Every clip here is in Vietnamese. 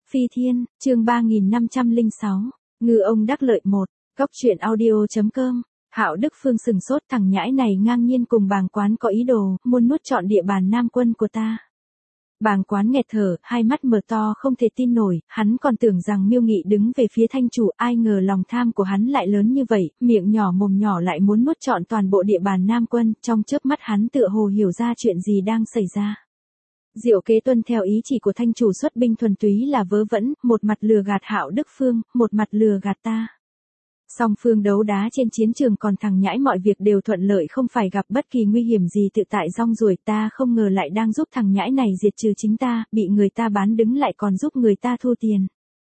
Phi Thiên, chương 3506, Ngư ông đắc lợi 1, Góc truyện audio.com. Hạo Đức Phương sừng sốt, thằng nhãi này ngang nhiên cùng bàng quán có ý đồ, muốn nuốt trọn địa bàn Nam Quân của ta. Bàng quán nghẹt thở, hai mắt mở to không thể tin nổi, hắn còn tưởng rằng Miêu Nghị đứng về phía thanh chủ, ai ngờ lòng tham của hắn lại lớn như vậy, miệng nhỏ mồm nhỏ lại muốn nuốt trọn toàn bộ địa bàn Nam Quân, trong chớp mắt hắn tựa hồ hiểu ra chuyện gì đang xảy ra. Diệu kế tuân theo ý chỉ của thanh chủ xuất binh thuần túy là vớ vẩn, một mặt lừa gạt Hạo Đức Phương, một mặt lừa gạt ta. Song phương đấu đá trên chiến trường, còn thằng nhãi mọi việc đều thuận lợi, không phải gặp bất kỳ nguy hiểm gì, tự tại rong ruổi. Ta không ngờ lại đang giúp thằng nhãi này diệt trừ chính ta, bị người ta bán đứng lại còn giúp người ta thu tiền.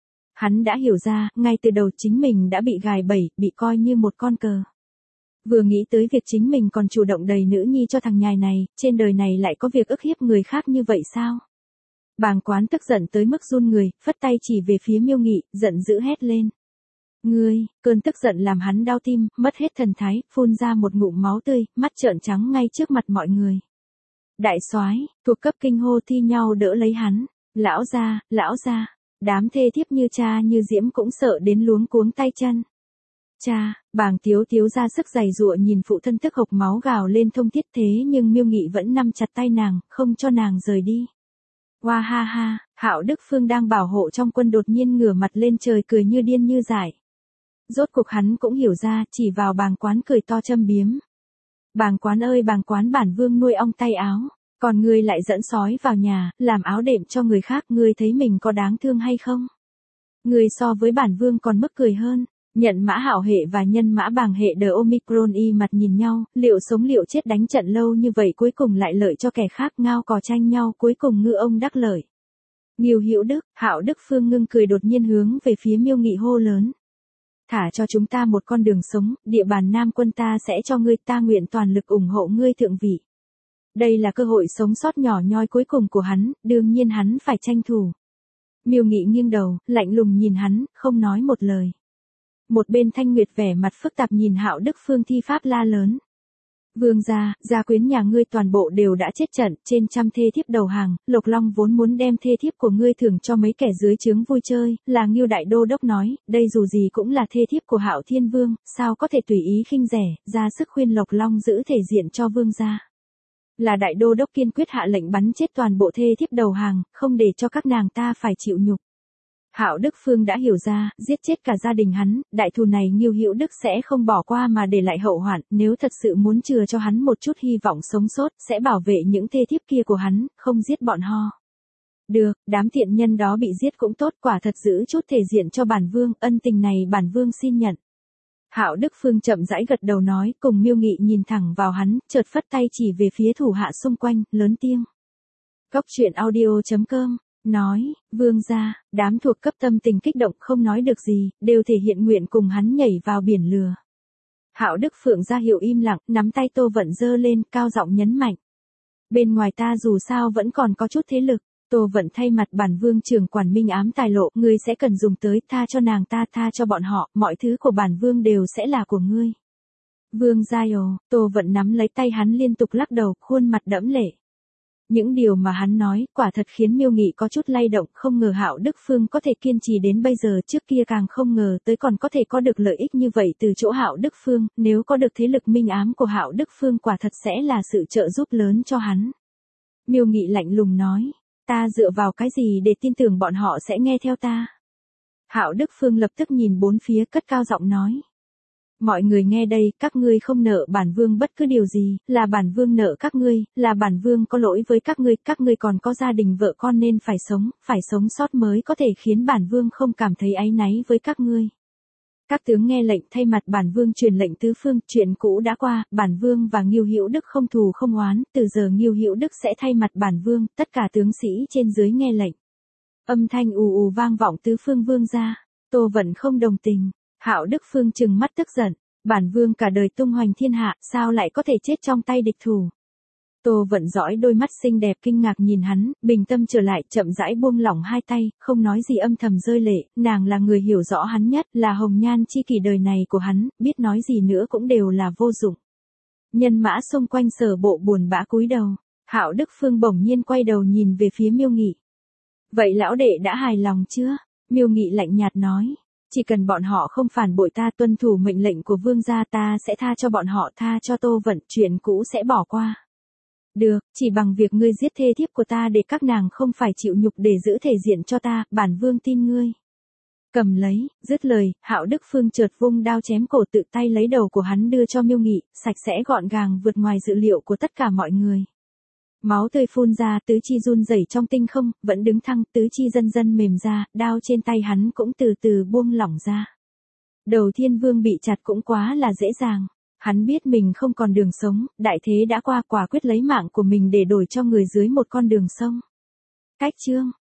Hắn đã hiểu ra, ngay từ đầu chính mình đã bị gài bẫy, bị coi như một con cờ. Vừa nghĩ tới việc chính mình còn chủ động đầy nữ nhi cho thằng nhài này, trên đời này lại có việc ức hiếp người khác như vậy sao? Bàng quán tức giận tới mức run người, phất tay chỉ về phía Miêu Nghị, giận dữ hét lên. Ngươi, cơn tức giận làm hắn đau tim, mất hết thần thái, phun ra một ngụm máu tươi, mắt trợn trắng ngay trước mặt mọi người. Đại soái, thuộc cấp kinh hô thi nhau đỡ lấy hắn. Lão gia, đám thê thiếp như cha như Diễm cũng sợ đến luống cuống tay chân. Cha, Bàng thiếu thiếu ra sức giày giụa nhìn phụ thân tức hộc máu gào lên thông thiết, thế nhưng Miêu Nghị vẫn nắm chặt tay nàng, không cho nàng rời đi. Hoa ha ha, Hạo Đức Phương đang bảo hộ trong quân đột nhiên ngửa mặt lên trời cười như điên như dại. Rốt cuộc hắn cũng hiểu ra, chỉ vào bàng quán cười to châm biếm. Bàng quán ơi bàng quán, bản vương nuôi ong tay áo, còn ngươi lại dẫn sói vào nhà, làm áo đệm cho người khác, ngươi thấy mình có đáng thương hay không? Ngươi so với bản vương còn mức cười hơn. Nhận mã Hạo hệ và nhân mã Bàng hệ đờ Omicron y mặt nhìn nhau, liệu sống liệu chết đánh trận lâu như vậy cuối cùng lại lợi cho kẻ khác, ngao cò tranh nhau, cuối cùng ngư ông đắc lợi. Nghiêu Hữu Đức, Hạo Đức Phương ngưng cười đột nhiên hướng về phía Miêu Nghị hô lớn. Thả cho chúng ta một con đường sống, địa bàn Nam Quân ta sẽ cho ngươi, ta nguyện toàn lực ủng hộ ngươi thượng vị. Đây là cơ hội sống sót nhỏ nhoi cuối cùng của hắn, đương nhiên hắn phải tranh thủ. Miêu Nghị nghiêng đầu, lạnh lùng nhìn hắn, không nói một lời. Một bên Thanh Nguyệt vẻ mặt phức tạp nhìn Hạo Đức Phương thi pháp la lớn. Vương gia, gia quyến nhà ngươi toàn bộ đều đã chết trận, trên trăm thê thiếp đầu hàng, Lộc Long vốn muốn đem thê thiếp của ngươi thưởng cho mấy kẻ dưới trướng vui chơi, là Ngưu đại đô đốc nói, đây dù gì cũng là thê thiếp của Hạo Thiên Vương, sao có thể tùy ý khinh rẻ, ra sức khuyên Lộc Long giữ thể diện cho vương gia. Là đại đô đốc kiên quyết hạ lệnh bắn chết toàn bộ thê thiếp đầu hàng, không để cho các nàng ta phải chịu nhục. Hạo Đức Phương đã hiểu ra, giết chết cả gia đình hắn, đại thù này Nghiêu Hữu Đức sẽ không bỏ qua mà để lại hậu hoạn, nếu thật sự muốn chừa cho hắn một chút hy vọng sống sót, sẽ bảo vệ những thê thiếp kia của hắn, không giết bọn họ. Được, đám thiện nhân đó bị giết cũng tốt, quả thật giữ chút thể diện cho bản vương, ân tình này bản vương xin nhận. Hạo Đức Phương chậm rãi gật đầu nói, cùng Miêu Nghị nhìn thẳng vào hắn, chợt phất tay chỉ về phía thủ hạ xung quanh, lớn tiếng. Góc truyện audio.com nói, vương gia, đám thuộc cấp tâm tình kích động không nói được gì, đều thể hiện nguyện cùng hắn nhảy vào biển lừa. Hạo Đức Phượng ra hiệu im lặng, nắm tay Tô Vận giơ lên, cao giọng nhấn mạnh. Bên ngoài ta dù sao vẫn còn có chút thế lực, Tô Vận thay mặt bản vương trưởng quản minh ám tài lộ, ngươi sẽ cần dùng tới, tha cho nàng ta, tha cho bọn họ, mọi thứ của bản vương đều sẽ là của ngươi. Vương gia ồ, Tô Vận nắm lấy tay hắn liên tục lắc đầu, khuôn mặt đẫm lệ. Những điều mà hắn nói, quả thật khiến Miêu Nghị có chút lay động, không ngờ Hạo Đức Phương có thể kiên trì đến bây giờ, trước kia càng không ngờ tới còn có thể có được lợi ích như vậy từ chỗ Hạo Đức Phương, nếu có được thế lực minh ám của Hạo Đức Phương quả thật sẽ là sự trợ giúp lớn cho hắn. Miêu Nghị lạnh lùng nói, ta dựa vào cái gì để tin tưởng bọn họ sẽ nghe theo ta? Hạo Đức Phương lập tức nhìn bốn phía, cất cao giọng nói. Mọi người nghe đây, các ngươi không nợ bản vương bất cứ điều gì, là bản vương nợ các ngươi, là bản vương có lỗi với các ngươi còn có gia đình vợ con nên phải sống sót mới có thể khiến bản vương không cảm thấy áy náy với các ngươi. Các tướng nghe lệnh, thay mặt bản vương truyền lệnh tứ phương, chuyện cũ đã qua, bản vương và Nghiêu Hữu Đức không thù không oán, từ giờ Nghiêu Hữu Đức sẽ thay mặt bản vương, tất cả tướng sĩ trên dưới nghe lệnh. Âm thanh ù ù vang vọng tứ phương. Vương gia, Tô Vận không đồng tình. Hạo Đức Phương trừng mắt tức giận, bản vương cả đời tung hoành thiên hạ, sao lại có thể chết trong tay địch thủ? Tô Vận dõi đôi mắt xinh đẹp kinh ngạc nhìn hắn, bình tâm trở lại, chậm rãi buông lỏng hai tay, không nói gì âm thầm rơi lệ, nàng là người hiểu rõ hắn nhất, là hồng nhan chi kỷ đời này của hắn, biết nói gì nữa cũng đều là vô dụng. Nhân mã xung quanh sở bộ buồn bã cúi đầu, Hạo Đức Phương bỗng nhiên quay đầu nhìn về phía Miêu Nghị. Vậy lão đệ đã hài lòng chưa? Miêu Nghị lạnh nhạt nói. Chỉ cần bọn họ không phản bội ta, tuân thủ mệnh lệnh của vương gia, ta sẽ tha cho bọn họ, tha cho Tô Vận, chuyện cũ sẽ bỏ qua. Được, chỉ bằng việc ngươi giết thê thiếp của ta để các nàng không phải chịu nhục để giữ thể diện cho ta, bản vương tin ngươi. Cầm lấy, dứt lời, Hạo Đức Phương chợt vung đao chém cổ, tự tay lấy đầu của hắn đưa cho Miêu Nghị, sạch sẽ gọn gàng vượt ngoài dự liệu của tất cả mọi người. Máu tươi phun ra, tứ chi run rẩy trong tinh không, vẫn đứng thăng, tứ chi dần dần mềm ra, đao trên tay hắn cũng từ từ buông lỏng ra. Đầu Thiên Vương bị chặt cũng quá là dễ dàng. Hắn biết mình không còn đường sống, đại thế đã qua, quả quyết lấy mạng của mình để đổi cho người dưới một con đường sống. Cách chương